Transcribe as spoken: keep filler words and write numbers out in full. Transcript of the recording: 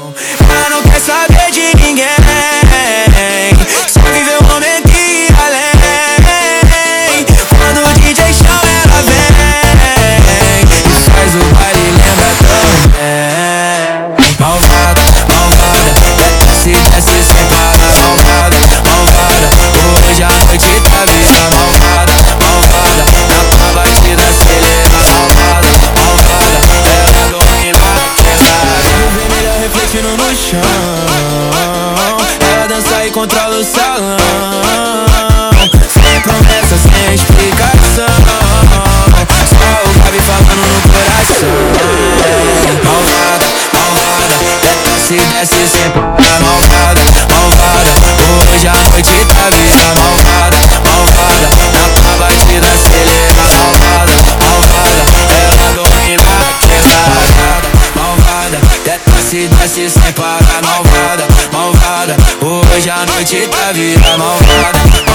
Ela não quer saber de ninguém, só viver o momento e ir além. Quando o D J chama ela vem e faz o baile lembra também. Malvada, malvada, desce, desce sem parar. Malvada, malvada, hoje a noite tá vista. Malvada, malvada, na batida acelera. Malvada, malvada, ela domina a quebrada. Vermelha refletindo no chão, ela dança e controla o salão. Sem promessa, sem explicação, só o Gabi falando no coração. Malvada, malvada, desce, desce sem parar. Malvada, malvada, hoje a noite tá vista. Malvada, malvada, na batida acelera. Malvada, malvada, ela domina a quebrada. Malvada, desce, desce sem parar. Malvada, malvada, hoje a noite tá vista. Malvada.